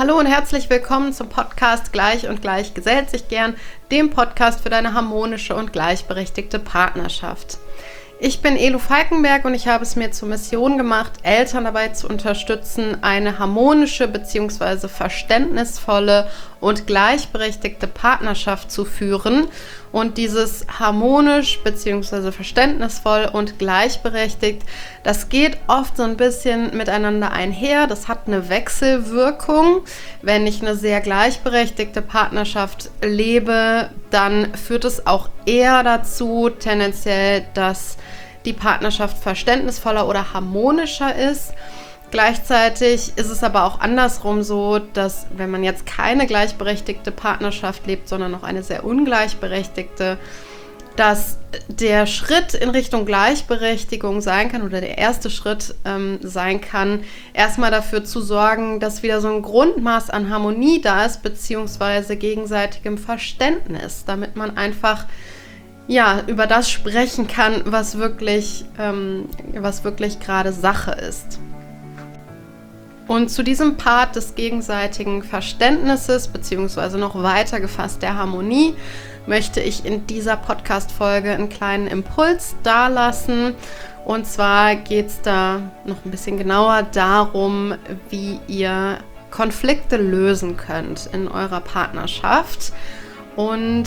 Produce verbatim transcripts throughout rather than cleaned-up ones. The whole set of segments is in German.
Hallo und herzlich willkommen zum Podcast Gleich und Gleich gesellt sich gern, dem Podcast für deine harmonische und gleichberechtigte Partnerschaft. Ich bin Elu Falkenberg und ich habe es mir zur Mission gemacht, Eltern dabei zu unterstützen, eine harmonische bzw. verständnisvolle und gleichberechtigte Partnerschaft zu führen. Und dieses harmonisch bzw. verständnisvoll und gleichberechtigt, das geht oft so ein bisschen miteinander einher. Das hat eine Wechselwirkung. Wenn ich eine sehr gleichberechtigte Partnerschaft lebe, dann führt es auch eher dazu, tendenziell, dass die Partnerschaft verständnisvoller oder harmonischer ist. Gleichzeitig ist es aber auch andersrum so, dass wenn man jetzt keine gleichberechtigte Partnerschaft lebt, sondern noch eine sehr ungleichberechtigte, dass der Schritt in Richtung Gleichberechtigung sein kann oder der erste Schritt ähm, sein kann, erstmal dafür zu sorgen, dass wieder so ein Grundmaß an Harmonie da ist, beziehungsweise gegenseitigem Verständnis, damit man einfach ja, über das sprechen kann, was wirklich, ähm, was wirklich gerade Sache ist. Und zu diesem Part des gegenseitigen Verständnisses beziehungsweise noch weiter gefasst der Harmonie möchte ich in dieser Podcast-Folge einen kleinen Impuls dalassen. Und zwar geht es da noch ein bisschen genauer darum, wie ihr Konflikte lösen könnt in eurer Partnerschaft. Und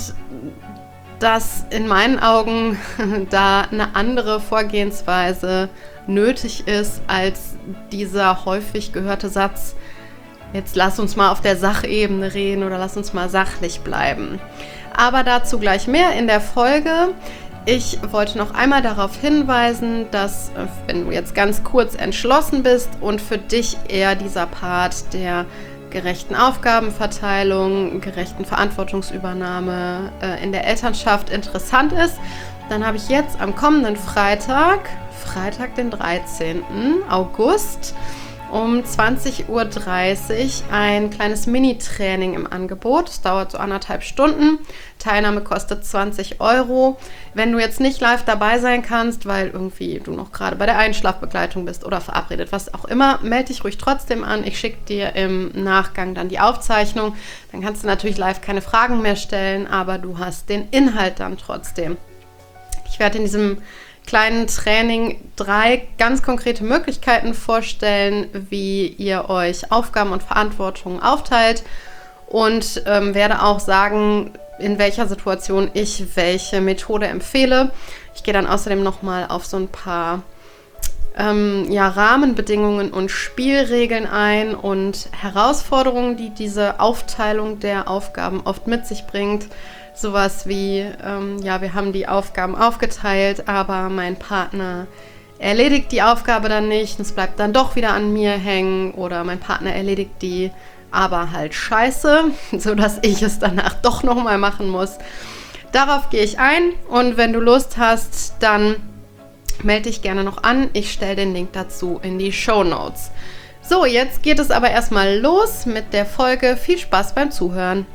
dass in meinen Augen da eine andere Vorgehensweise nötig ist als dieser häufig gehörte Satz, jetzt lass uns mal auf der Sachebene reden oder lass uns mal sachlich bleiben. Aber dazu gleich mehr in der Folge. Ich wollte noch einmal darauf hinweisen, dass, wenn du jetzt ganz kurz entschlossen bist und für dich eher dieser Part der gerechten Aufgabenverteilung, gerechten Verantwortungsübernahme äh, in der Elternschaft interessant ist, dann habe ich jetzt am kommenden Freitag, Freitag den dreizehnten August um zwanzig Uhr dreißig ein kleines Mini-Training im Angebot. Es dauert so anderthalb Stunden. Teilnahme kostet zwanzig Euro. Wenn du jetzt nicht live dabei sein kannst, weil irgendwie du noch gerade bei der Einschlafbegleitung bist oder verabredet, was auch immer, melde dich ruhig trotzdem an. Ich schicke dir im Nachgang dann die Aufzeichnung. Dann kannst du natürlich live keine Fragen mehr stellen, aber du hast den Inhalt dann trotzdem. Ich werde in diesem kleinen Training drei ganz konkrete Möglichkeiten vorstellen, wie ihr euch Aufgaben und Verantwortung aufteilt und ähm, werde auch sagen, in welcher Situation ich welche Methode empfehle. Ich gehe dann außerdem nochmal auf so ein paar ähm, ja, Rahmenbedingungen und Spielregeln ein und Herausforderungen, die diese Aufteilung der Aufgaben oft mit sich bringt. Sowas wie, ähm, ja, wir haben die Aufgaben aufgeteilt, aber mein Partner erledigt die Aufgabe dann nicht, es bleibt dann doch wieder an mir hängen oder mein Partner erledigt die, aber halt scheiße, sodass ich es danach doch nochmal machen muss. Darauf gehe ich ein und wenn du Lust hast, dann melde dich gerne noch an. Ich stelle den Link dazu in die Shownotes. So, jetzt geht es aber erstmal los mit der Folge. Viel Spaß beim Zuhören.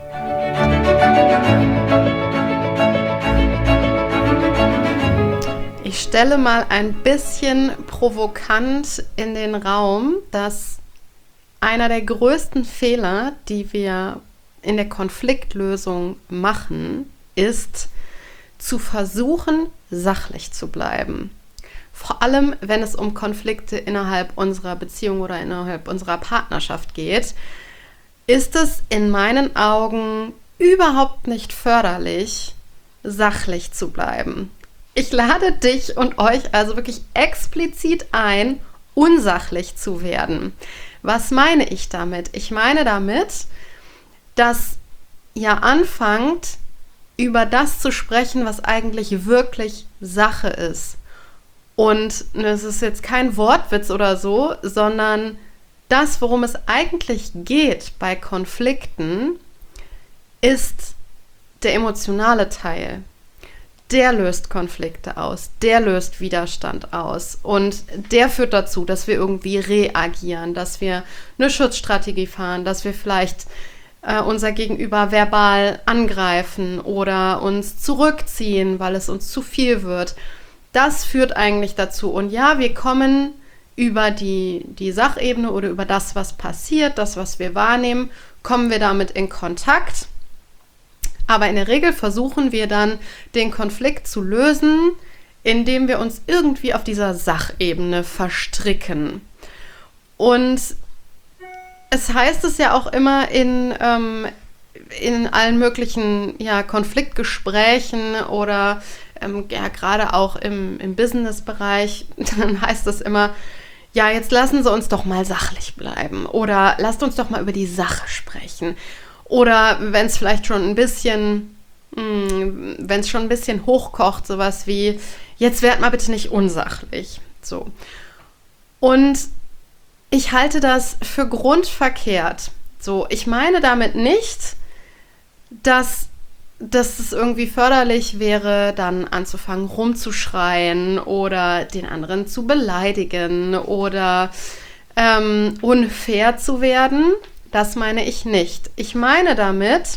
Ich stelle mal ein bisschen provokant in den Raum, dass einer der größten Fehler, die wir in der Konfliktlösung machen, ist, zu versuchen, sachlich zu bleiben. Vor allem, wenn es um Konflikte innerhalb unserer Beziehung oder innerhalb unserer Partnerschaft geht, ist es in meinen Augen überhaupt nicht förderlich, sachlich zu bleiben. Ich lade dich und euch also wirklich explizit ein, unsachlich zu werden. Was meine ich damit? Ich meine damit, dass ihr anfangt, über das zu sprechen, was eigentlich wirklich Sache ist. Und es ist jetzt kein Wortwitz oder so, sondern das, worum es eigentlich geht bei Konflikten, ist der emotionale Teil. Der löst Konflikte aus, der löst Widerstand aus und der führt dazu, dass wir irgendwie reagieren, dass wir eine Schutzstrategie fahren, dass wir vielleicht äh, unser Gegenüber verbal angreifen oder uns zurückziehen, weil es uns zu viel wird. Das führt eigentlich dazu. Und ja, wir kommen über die, die Sachebene oder über das, was passiert, das, was wir wahrnehmen, kommen wir damit in Kontakt. Aber in der Regel versuchen wir dann, den Konflikt zu lösen, indem wir uns irgendwie auf dieser Sachebene verstricken. Und es heißt es ja auch immer in, ähm, in allen möglichen ja, Konfliktgesprächen oder ähm, ja, gerade auch im, im Business-Bereich, dann heißt es immer, ja, jetzt lassen Sie uns doch mal sachlich bleiben oder lasst uns doch mal über die Sache sprechen. Oder wenn es vielleicht schon ein bisschen, wenn es schon ein bisschen hochkocht, sowas wie, jetzt werd mal bitte nicht unsachlich. So. Und ich halte das für grundverkehrt. So, ich meine damit nicht, dass, dass es irgendwie förderlich wäre, dann anzufangen rumzuschreien oder den anderen zu beleidigen oder ähm, unfair zu werden. Das meine ich nicht. Ich meine damit,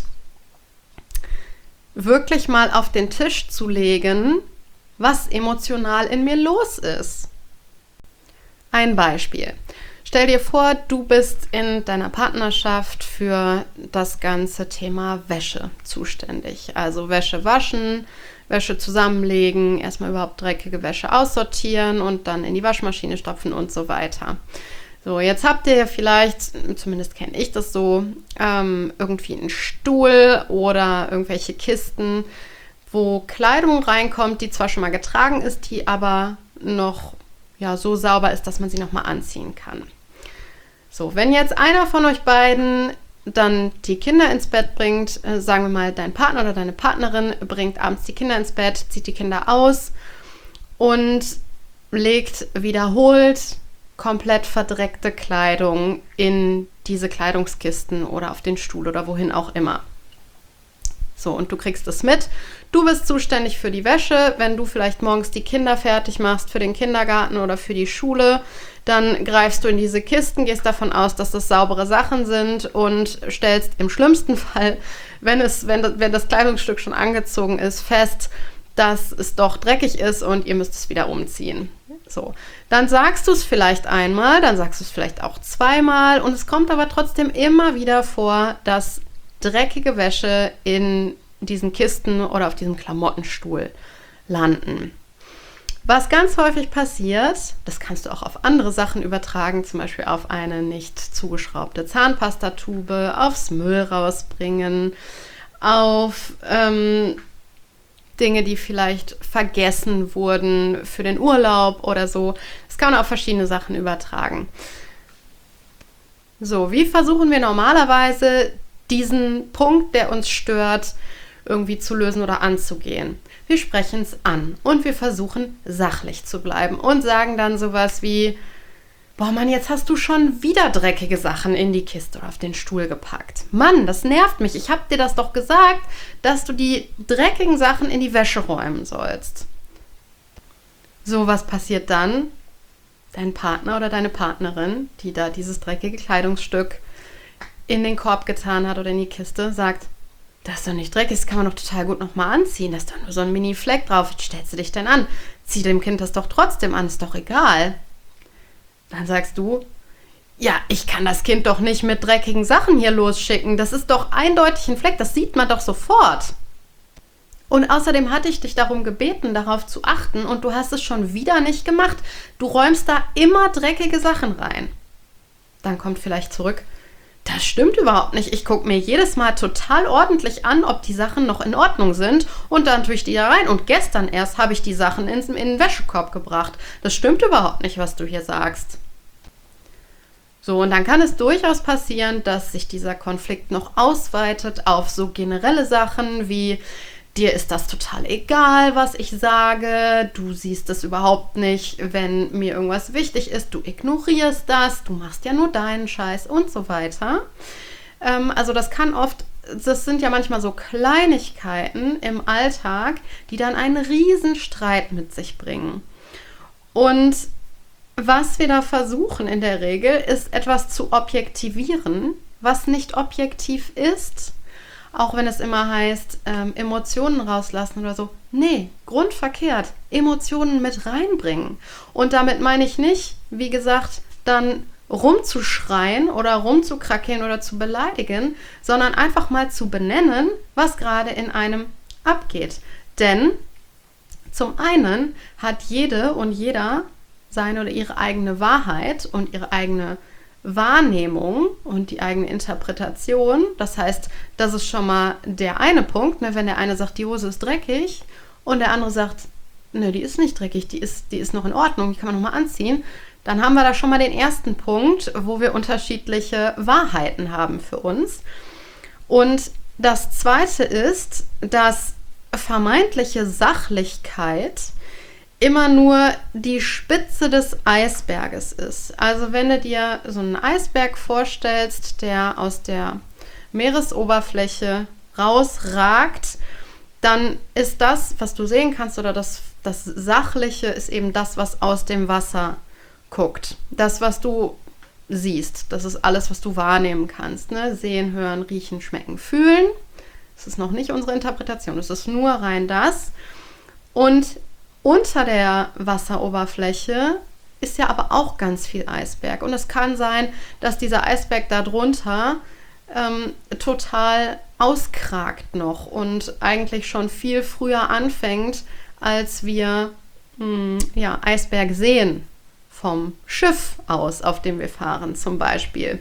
wirklich mal auf den Tisch zu legen, was emotional in mir los ist. Ein Beispiel. Stell dir vor, du bist in deiner Partnerschaft für das ganze Thema Wäsche zuständig. Also Wäsche waschen, Wäsche zusammenlegen, erstmal überhaupt dreckige Wäsche aussortieren und dann in die Waschmaschine stopfen und so weiter. So, jetzt habt ihr ja vielleicht, zumindest kenne ich das so, ähm, irgendwie einen Stuhl oder irgendwelche Kisten, wo Kleidung reinkommt, die zwar schon mal getragen ist, die aber noch ja, so sauber ist, dass man sie nochmal anziehen kann. So, wenn jetzt einer von euch beiden dann die Kinder ins Bett bringt, äh, sagen wir mal, dein Partner oder deine Partnerin bringt abends die Kinder ins Bett, zieht die Kinder aus und legt wiederholt komplett verdreckte Kleidung in diese Kleidungskisten oder auf den Stuhl oder wohin auch immer. So, und du kriegst es mit. Du bist zuständig für die Wäsche. Wenn du vielleicht morgens die Kinder fertig machst für den Kindergarten oder für die Schule, dann greifst du in diese Kisten, gehst davon aus, dass das saubere Sachen sind und stellst im schlimmsten Fall, wenn, es, wenn, das, wenn das Kleidungsstück schon angezogen ist, fest, dass es doch dreckig ist und ihr müsst es wieder umziehen. So, dann sagst du es vielleicht einmal, dann sagst du es vielleicht auch zweimal und es kommt aber trotzdem immer wieder vor, dass dreckige Wäsche in diesen Kisten oder auf diesem Klamottenstuhl landen. Was ganz häufig passiert, das kannst du auch auf andere Sachen übertragen, zum Beispiel auf eine nicht zugeschraubte Zahnpastatube, aufs Müll rausbringen, auf ähm, Dinge, die vielleicht vergessen wurden für den Urlaub oder so. Das kann man auf verschiedene Sachen übertragen. So, wie versuchen wir normalerweise diesen Punkt, der uns stört, irgendwie zu lösen oder anzugehen? Wir sprechen es an und wir versuchen sachlich zu bleiben und sagen dann sowas wie, boah Mann, jetzt hast du schon wieder dreckige Sachen in die Kiste oder auf den Stuhl gepackt. Mann, das nervt mich. Ich habe dir das doch gesagt, dass du die dreckigen Sachen in die Wäsche räumen sollst. So, was passiert dann? Dein Partner oder deine Partnerin, die da dieses dreckige Kleidungsstück in den Korb getan hat oder in die Kiste, sagt, das ist doch nicht dreckig, das kann man doch total gut nochmal anziehen. Da ist doch nur so ein Mini-Fleck drauf. Wie stellst du dich denn an? Zieh dem Kind das doch trotzdem an, ist doch egal. Dann sagst du, ja, ich kann das Kind doch nicht mit dreckigen Sachen hier losschicken. Das ist doch eindeutig ein Fleck, das sieht man doch sofort. Und außerdem hatte ich dich darum gebeten, darauf zu achten und du hast es schon wieder nicht gemacht. Du räumst da immer dreckige Sachen rein. Dann kommt vielleicht zurück, das stimmt überhaupt nicht. Ich gucke mir jedes Mal total ordentlich an, ob die Sachen noch in Ordnung sind und dann tue ich die da rein. Und gestern erst habe ich die Sachen in, in den Wäschekorb gebracht. Das stimmt überhaupt nicht, was du hier sagst. So, und dann kann es durchaus passieren, dass sich dieser Konflikt noch ausweitet auf so generelle Sachen wie, dir ist das total egal, was ich sage, du siehst es überhaupt nicht, wenn mir irgendwas wichtig ist, du ignorierst das, du machst ja nur deinen Scheiß und so weiter. Ähm, also das kann oft, das sind ja manchmal so Kleinigkeiten im Alltag, die dann einen riesen Streit mit sich bringen. Und was wir da versuchen in der Regel, ist etwas zu objektivieren, was nicht objektiv ist, auch wenn es immer heißt, ähm, Emotionen rauslassen oder so. Nee, grundverkehrt. Emotionen mit reinbringen. Und damit meine ich nicht, wie gesagt, dann rumzuschreien oder rumzukrakeln oder zu beleidigen, sondern einfach mal zu benennen, was gerade in einem abgeht. Denn zum einen hat jede und jeder seine oder ihre eigene Wahrheit und ihre eigene Wahrnehmung und die eigene Interpretation. Das heißt, das ist schon mal der eine Punkt, ne? Wenn der eine sagt, die Hose ist dreckig und der andere sagt, ne, die ist nicht dreckig, die ist, die ist noch in Ordnung, die kann man nochmal anziehen, dann haben wir da schon mal den ersten Punkt, wo wir unterschiedliche Wahrheiten haben für uns. Und das zweite ist, dass vermeintliche Sachlichkeit immer nur die Spitze des Eisberges ist. Also wenn du dir so einen Eisberg vorstellst, der aus der Meeresoberfläche rausragt, dann ist das, was du sehen kannst, oder das, das Sachliche ist eben das, was aus dem Wasser guckt. Das, was du siehst, das ist alles, was du wahrnehmen kannst. Ne? Sehen, hören, riechen, schmecken, fühlen. Das ist noch nicht unsere Interpretation, es ist nur rein das. Und unter der Wasseroberfläche ist ja aber auch ganz viel Eisberg. Und es kann sein, dass dieser Eisberg darunter ähm, total auskragt noch und eigentlich schon viel früher anfängt, als wir mh, ja, Eisberg sehen vom Schiff aus, auf dem wir fahren zum Beispiel.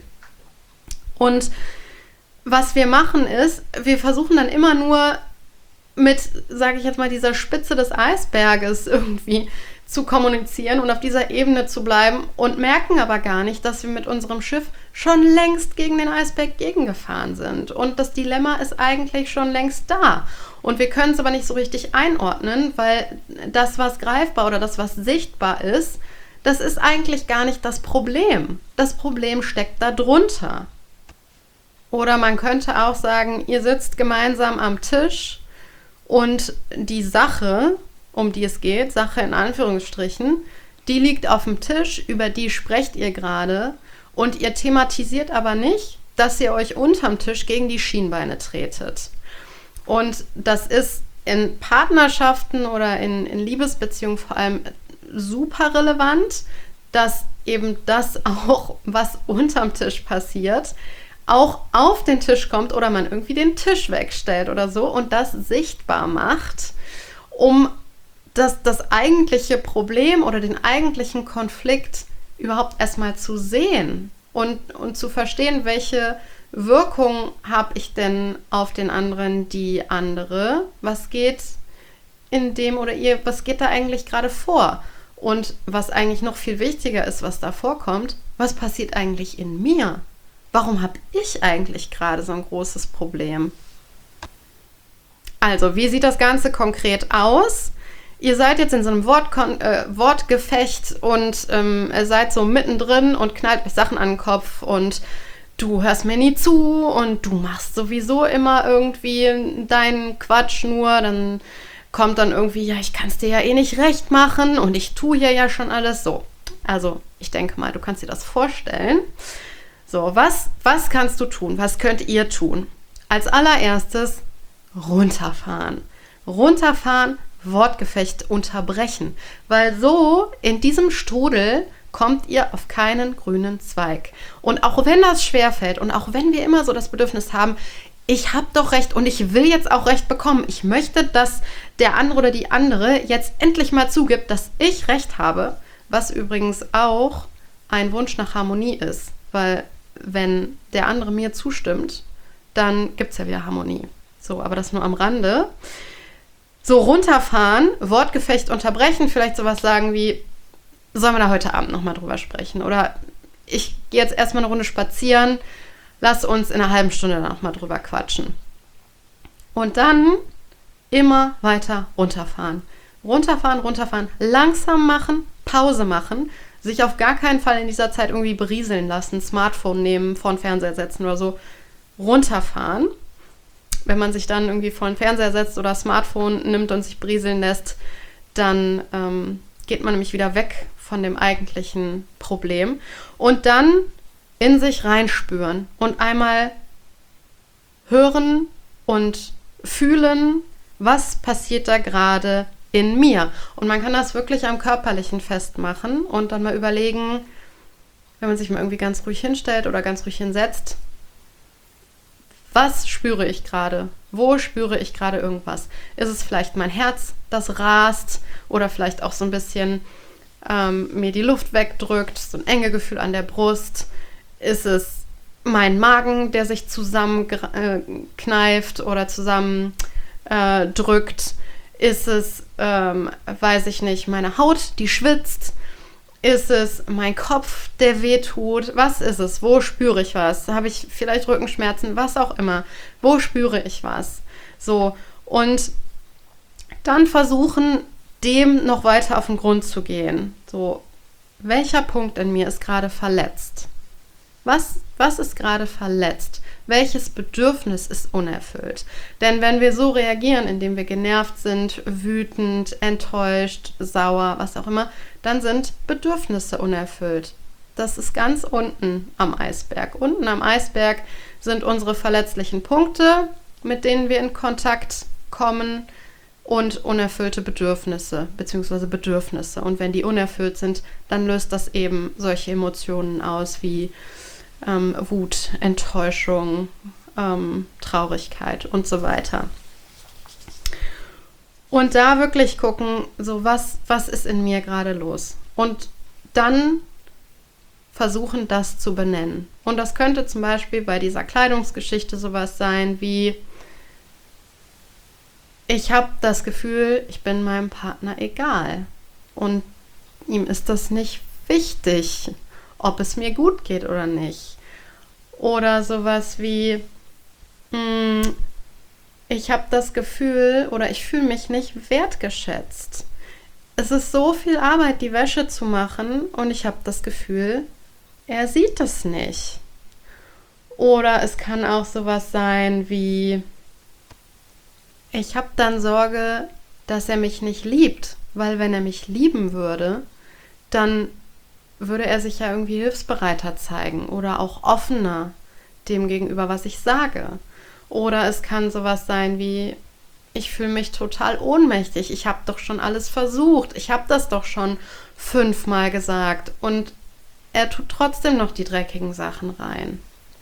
Und was wir machen ist, wir versuchen dann immer nur mit, sage ich jetzt mal, dieser Spitze des Eisberges irgendwie zu kommunizieren und auf dieser Ebene zu bleiben und merken aber gar nicht, dass wir mit unserem Schiff schon längst gegen den Eisberg gegengefahren sind. Und das Dilemma ist eigentlich schon längst da. Und wir können es aber nicht so richtig einordnen, weil das, was greifbar oder das, was sichtbar ist, das ist eigentlich gar nicht das Problem. Das Problem steckt da drunter. Oder man könnte auch sagen, ihr sitzt gemeinsam am Tisch und die Sache, um die es geht, Sache in Anführungsstrichen, die liegt auf dem Tisch, über die sprecht ihr gerade und ihr thematisiert aber nicht, dass ihr euch unterm Tisch gegen die Schienbeine tretet. Und das ist in Partnerschaften oder in, in Liebesbeziehungen vor allem super relevant, dass eben das auch, was unterm Tisch passiert, auch auf den Tisch kommt oder man irgendwie den Tisch wegstellt oder so und das sichtbar macht, um das, das eigentliche Problem oder den eigentlichen Konflikt überhaupt erstmal zu sehen und, und zu verstehen, welche Wirkung habe ich denn auf den anderen, die andere, was geht in dem oder ihr, was geht da eigentlich gerade vor? Und was eigentlich noch viel wichtiger ist, was da vorkommt, was passiert eigentlich in mir? Warum habe ich eigentlich gerade so ein großes Problem? Also, wie sieht das Ganze konkret aus? Ihr seid jetzt in so einem Wortkon- äh, Wortgefecht und ähm, ihr seid so mittendrin und knallt euch Sachen an den Kopf und du hörst mir nie zu und du machst sowieso immer irgendwie deinen Quatsch nur, dann kommt dann irgendwie, ja, ich kann es dir ja eh nicht recht machen und ich tue hier ja schon alles so. Also, ich denke mal, du kannst dir das vorstellen. So, was, was kannst du tun? Was könnt ihr tun? Als allererstes runterfahren. Runterfahren, Wortgefecht unterbrechen. Weil so in diesem Strudel kommt ihr auf keinen grünen Zweig. Und auch wenn das schwerfällt und auch wenn wir immer so das Bedürfnis haben, ich habe doch recht und ich will jetzt auch recht bekommen. Ich möchte, dass der andere oder die andere jetzt endlich mal zugibt, dass ich recht habe, was übrigens auch ein Wunsch nach Harmonie ist. Weil wenn der andere mir zustimmt, dann gibt es ja wieder Harmonie. So, aber das nur am Rande. So, runterfahren, Wortgefecht unterbrechen, vielleicht sowas sagen wie, sollen wir da heute Abend nochmal drüber sprechen? Oder ich gehe jetzt erstmal eine Runde spazieren, lass uns in einer halben Stunde nochmal drüber quatschen. Und dann immer weiter runterfahren. Runterfahren, runterfahren, langsam machen, Pause machen, sich auf gar keinen Fall in dieser Zeit irgendwie berieseln lassen, Smartphone nehmen, vor den Fernseher setzen oder so, runterfahren. Wenn man sich dann irgendwie vor den Fernseher setzt oder Smartphone nimmt und sich berieseln lässt, dann ähm, geht man nämlich wieder weg von dem eigentlichen Problem. Und dann in sich reinspüren und einmal hören und fühlen, was passiert da gerade in mir. Und man kann das wirklich am Körperlichen festmachen und dann mal überlegen, wenn man sich mal irgendwie ganz ruhig hinstellt oder ganz ruhig hinsetzt, was spüre ich gerade? Wo spüre ich gerade irgendwas? Ist es vielleicht mein Herz, das rast oder vielleicht auch so ein bisschen ähm, mir die Luft wegdrückt, so ein enge Gefühl an der Brust? Ist es mein Magen, der sich zusammenkneift oder zusammendrückt? Äh, ist es, ähm, weiß ich nicht, meine Haut, die schwitzt? Ist es mein Kopf, der wehtut? Was ist es? Wo spüre ich was? Habe ich vielleicht Rückenschmerzen? Was auch immer. Wo spüre ich was? So, und dann versuchen, dem noch weiter auf den Grund zu gehen. So, welcher Punkt in mir ist gerade verletzt? Was, was ist gerade verletzt? Welches Bedürfnis ist unerfüllt? Denn wenn wir so reagieren, indem wir genervt sind, wütend, enttäuscht, sauer, was auch immer, dann sind Bedürfnisse unerfüllt. Das ist ganz unten am Eisberg. Unten am Eisberg sind unsere verletzlichen Punkte, mit denen wir in Kontakt kommen, und unerfüllte Bedürfnisse bzw. Bedürfnisse. Und wenn die unerfüllt sind, dann löst das eben solche Emotionen aus wie ähm, Wut, Enttäuschung, ähm, Traurigkeit und so weiter. Und da wirklich gucken, so was, was ist in mir gerade los? Und dann versuchen, das zu benennen. Und das könnte zum Beispiel bei dieser Kleidungsgeschichte sowas sein wie: Ich habe das Gefühl, ich bin meinem Partner egal und ihm ist das nicht wichtig, ob es mir gut geht oder nicht. Oder sowas wie, mh, ich habe das Gefühl oder ich fühle mich nicht wertgeschätzt. Es ist so viel Arbeit, die Wäsche zu machen und ich habe das Gefühl, er sieht das nicht. Oder es kann auch sowas sein wie: Ich habe dann Sorge, dass er mich nicht liebt, weil wenn er mich lieben würde, dann würde er sich ja irgendwie hilfsbereiter zeigen oder auch offener dem gegenüber, was ich sage. Oder es kann sowas sein wie: Ich fühle mich total ohnmächtig, ich habe doch schon alles versucht, ich habe das doch schon fünfmal gesagt und er tut trotzdem noch die dreckigen Sachen rein.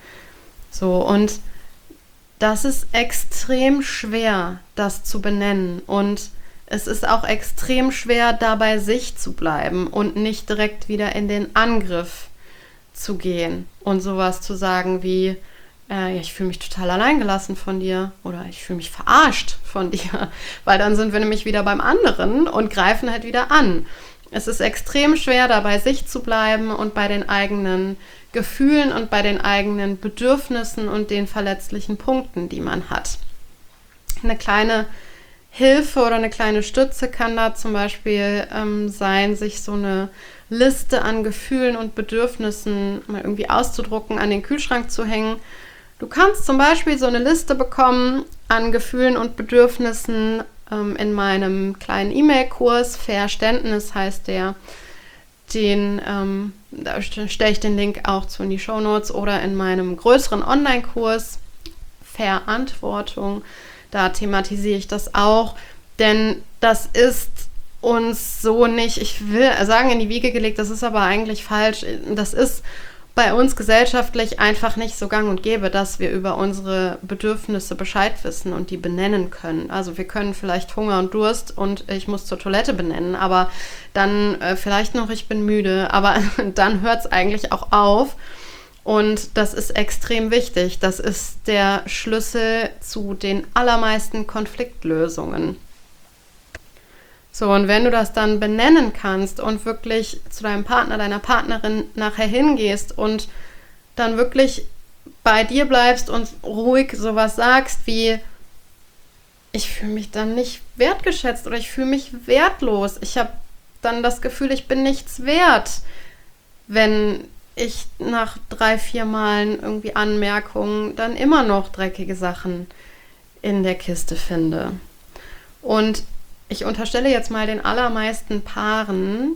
So, und das ist extrem schwer, das zu benennen, und es ist auch extrem schwer, da bei sich zu bleiben und nicht direkt wieder in den Angriff zu gehen und sowas zu sagen wie, äh, ich fühle mich total alleingelassen von dir oder ich fühle mich verarscht von dir, weil dann sind wir nämlich wieder beim anderen und greifen halt wieder an. Es ist extrem schwer, da bei sich zu bleiben und bei den eigenen Gefühlen und bei den eigenen Bedürfnissen und den verletzlichen Punkten, die man hat. Eine kleine Hilfe oder eine kleine Stütze kann da zum Beispiel ähm, sein, sich so eine Liste an Gefühlen und Bedürfnissen mal irgendwie auszudrucken, an den Kühlschrank zu hängen. Du kannst zum Beispiel so eine Liste bekommen an Gefühlen und Bedürfnissen ähm, in meinem kleinen E-Mail-Kurs, Verständnis heißt der. Den, ähm, da stelle ich den Link auch zu in die Shownotes, oder in meinem größeren Online-Kurs Verantwortung. Da thematisiere ich das auch, denn das ist uns so nicht, ich will sagen, in die Wiege gelegt, das ist aber eigentlich falsch. Das ist bei uns gesellschaftlich einfach nicht so gang und gäbe, dass wir über unsere Bedürfnisse Bescheid wissen und die benennen können. Also wir können vielleicht Hunger und Durst und ich muss zur Toilette benennen, aber dann äh, vielleicht noch, ich bin müde, aber dann hört es eigentlich auch auf. Und das ist extrem wichtig. Das ist der Schlüssel zu den allermeisten Konfliktlösungen. So, und wenn du das dann benennen kannst und wirklich zu deinem Partner, deiner Partnerin nachher hingehst und dann wirklich bei dir bleibst und ruhig sowas sagst wie: Ich fühle mich dann nicht wertgeschätzt oder ich fühle mich wertlos. Ich habe dann das Gefühl, ich bin nichts wert, wenn ich nach drei, vier Malen irgendwie Anmerkungen dann immer noch dreckige Sachen in der Kiste finde. Und ich unterstelle jetzt mal den allermeisten Paaren,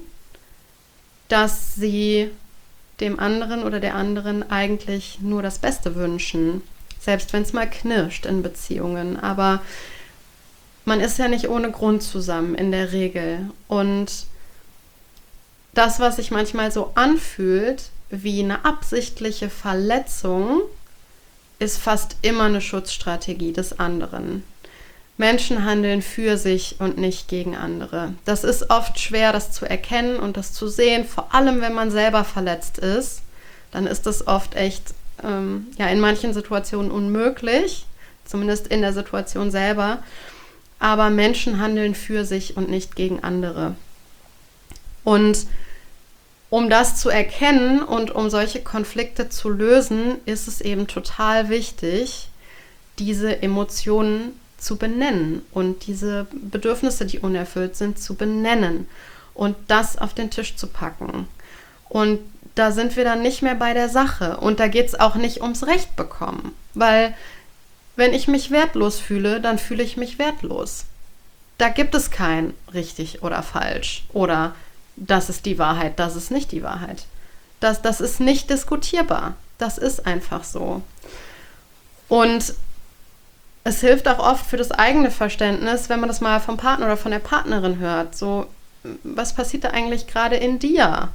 dass sie dem anderen oder der anderen eigentlich nur das Beste wünschen. Selbst wenn es mal knirscht in Beziehungen. Aber man ist ja nicht ohne Grund zusammen in der Regel. Und das, was sich manchmal so anfühlt wie eine absichtliche Verletzung, ist fast immer eine Schutzstrategie des anderen. Menschen handeln für sich und nicht gegen andere. Das ist oft schwer, das zu erkennen und das zu sehen, vor allem wenn man selber verletzt ist. Dann ist das oft echt, ähm, ja, in manchen Situationen unmöglich, zumindest in der Situation selber. Aber Menschen handeln für sich und nicht gegen andere. Und um das zu erkennen und um solche Konflikte zu lösen, ist es eben total wichtig, diese Emotionen zu benennen und diese Bedürfnisse, die unerfüllt sind, zu benennen und das auf den Tisch zu packen. Und da sind wir dann nicht mehr bei der Sache und da geht es auch nicht ums Recht bekommen, weil wenn ich mich wertlos fühle, dann fühle ich mich wertlos. Da gibt es kein richtig oder falsch oder das ist die Wahrheit, das ist nicht die Wahrheit. Das, das ist nicht diskutierbar. Das ist einfach so. Und es hilft auch oft für das eigene Verständnis, wenn man das mal vom Partner oder von der Partnerin hört. So, was passiert da eigentlich gerade in dir?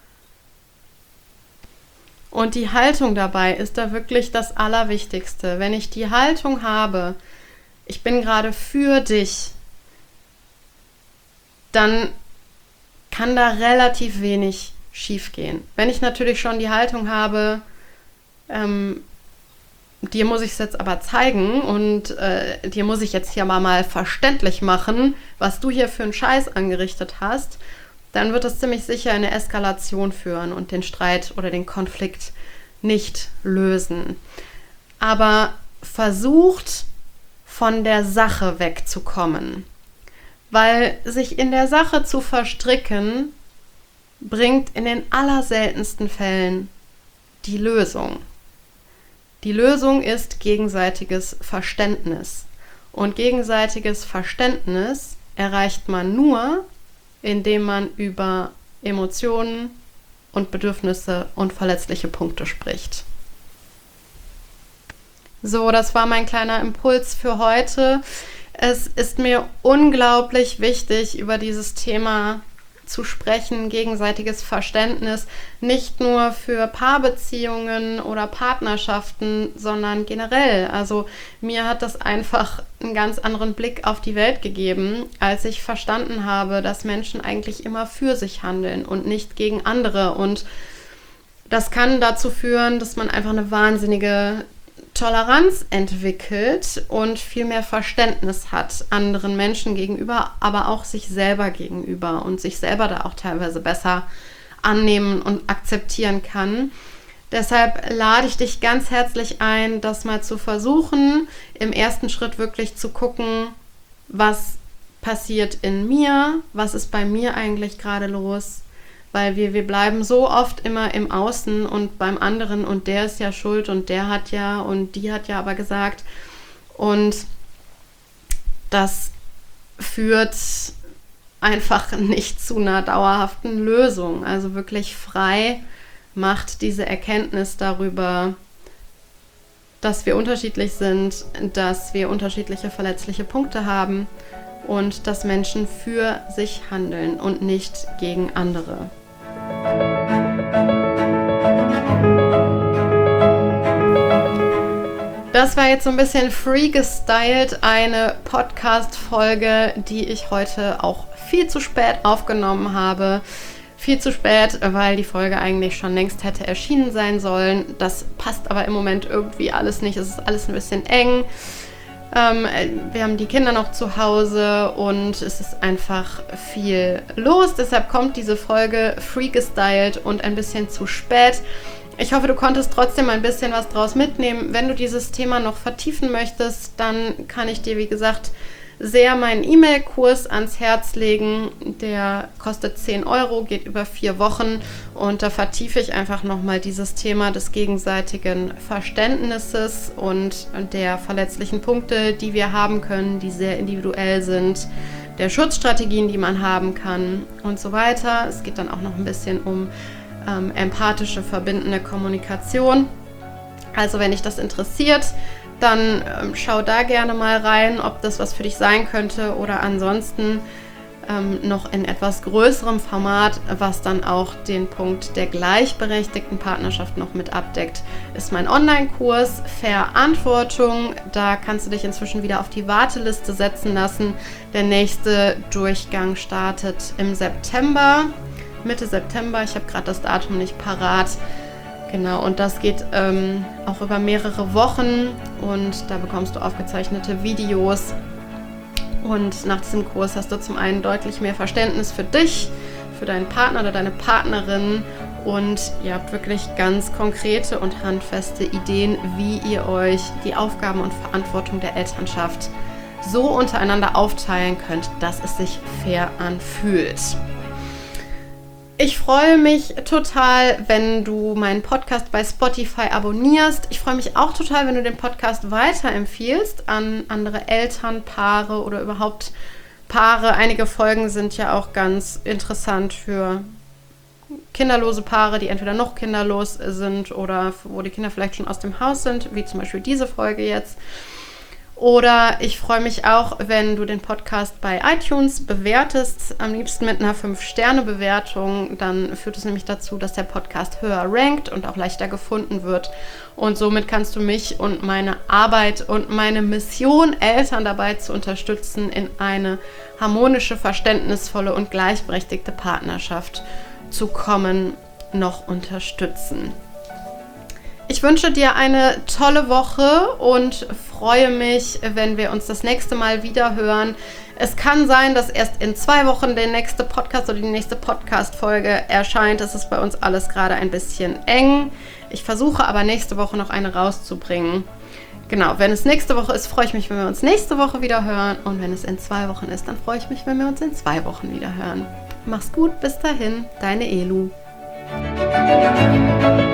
Und die Haltung dabei ist da wirklich das Allerwichtigste. Wenn ich die Haltung habe, ich bin gerade für dich, dann kann da relativ wenig schief gehen. Wenn ich natürlich schon die Haltung habe, ähm, dir muss ich es jetzt aber zeigen und äh, dir muss ich jetzt hier mal, mal verständlich machen, was du hier für einen Scheiß angerichtet hast, dann wird das ziemlich sicher in eine Eskalation führen und den Streit oder den Konflikt nicht lösen. Aber versucht, von der Sache wegzukommen. Weil sich in der Sache zu verstricken, bringt in den allerseltensten Fällen die Lösung. Die Lösung ist gegenseitiges Verständnis. Und gegenseitiges Verständnis erreicht man nur, indem man über Emotionen und Bedürfnisse und verletzliche Punkte spricht. So, das war mein kleiner Impuls für heute. Es ist mir unglaublich wichtig, über dieses Thema zu sprechen, gegenseitiges Verständnis, nicht nur für Paarbeziehungen oder Partnerschaften, sondern generell. Also mir hat das einfach einen ganz anderen Blick auf die Welt gegeben, als ich verstanden habe, dass Menschen eigentlich immer für sich handeln und nicht gegen andere. Und das kann dazu führen, dass man einfach eine wahnsinnige Toleranz entwickelt und viel mehr Verständnis hat anderen Menschen gegenüber, aber auch sich selber gegenüber und sich selber da auch teilweise besser annehmen und akzeptieren kann. Deshalb lade ich dich ganz herzlich ein, das mal zu versuchen, im ersten Schritt wirklich zu gucken, was passiert in mir, was ist bei mir eigentlich gerade los, weil wir, wir bleiben so oft immer im Außen und beim anderen und der ist ja schuld und der hat ja und die hat ja aber gesagt und das führt einfach nicht zu einer dauerhaften Lösung. Also wirklich frei macht diese Erkenntnis darüber, dass wir unterschiedlich sind, dass wir unterschiedliche verletzliche Punkte haben und dass Menschen für sich handeln und nicht gegen andere. Das war jetzt so ein bisschen free gestylt, eine Podcast-Folge, die ich heute auch viel zu spät aufgenommen habe. Viel zu spät, weil die Folge eigentlich schon längst hätte erschienen sein sollen. Das passt aber im Moment irgendwie alles nicht. Es ist alles ein bisschen eng. Ähm, wir haben die Kinder noch zu Hause und es ist einfach viel los. Deshalb kommt diese Folge free gestylt und ein bisschen zu spät. Ich hoffe, du konntest trotzdem ein bisschen was draus mitnehmen. Wenn du dieses Thema noch vertiefen möchtest, dann kann ich dir, wie gesagt, sehr meinen E-Mail-Kurs ans Herz legen. Der kostet zehn Euro, geht über vier Wochen und da vertiefe ich einfach nochmal dieses Thema des gegenseitigen Verständnisses und der verletzlichen Punkte, die wir haben können, die sehr individuell sind, der Schutzstrategien, die man haben kann und so weiter. Es geht dann auch noch ein bisschen um ähm, empathische, verbindende Kommunikation. Also wenn dich das interessiert, dann ähm, schau da gerne mal rein, ob das was für dich sein könnte oder ansonsten ähm, noch in etwas größerem Format, was dann auch den Punkt der gleichberechtigten Partnerschaft noch mit abdeckt, ist mein Online-Kurs Verantwortung. Da kannst du dich inzwischen wieder auf die Warteliste setzen lassen. Der nächste Durchgang startet im September, Mitte September. Ich habe gerade das Datum nicht parat. Genau, und das geht ähm, auch über mehrere Wochen und da bekommst du aufgezeichnete Videos. Und nach diesem Kurs hast du zum einen deutlich mehr Verständnis für dich, für deinen Partner oder deine Partnerin und ihr habt wirklich ganz konkrete und handfeste Ideen, wie ihr euch die Aufgaben und Verantwortung der Elternschaft so untereinander aufteilen könnt, dass es sich fair anfühlt. Ich freue mich total, wenn du meinen Podcast bei Spotify abonnierst. Ich freue mich auch total, wenn du den Podcast weiterempfiehlst an andere Eltern, Paare oder überhaupt Paare. Einige Folgen sind ja auch ganz interessant für kinderlose Paare, die entweder noch kinderlos sind oder wo die Kinder vielleicht schon aus dem Haus sind, wie zum Beispiel diese Folge jetzt. Oder ich freue mich auch, wenn du den Podcast bei iTunes bewertest, am liebsten mit einer fünf Sterne Bewertung. Dann führt es nämlich dazu, dass der Podcast höher rankt und auch leichter gefunden wird. Und somit kannst du mich und meine Arbeit und meine Mission, Eltern dabei zu unterstützen, in eine harmonische, verständnisvolle und gleichberechtigte Partnerschaft zu kommen, noch unterstützen. Ich wünsche dir eine tolle Woche und freue mich, wenn wir uns das nächste Mal wieder hören. Es kann sein, dass erst in zwei Wochen der nächste Podcast oder die nächste Podcast-Folge erscheint. Es ist bei uns alles gerade ein bisschen eng. Ich versuche aber nächste Woche noch eine rauszubringen. Genau, wenn es nächste Woche ist, freue ich mich, wenn wir uns nächste Woche wieder hören. Und wenn es in zwei Wochen ist, dann freue ich mich, wenn wir uns in zwei Wochen wieder hören. Mach's gut, bis dahin, deine Elu.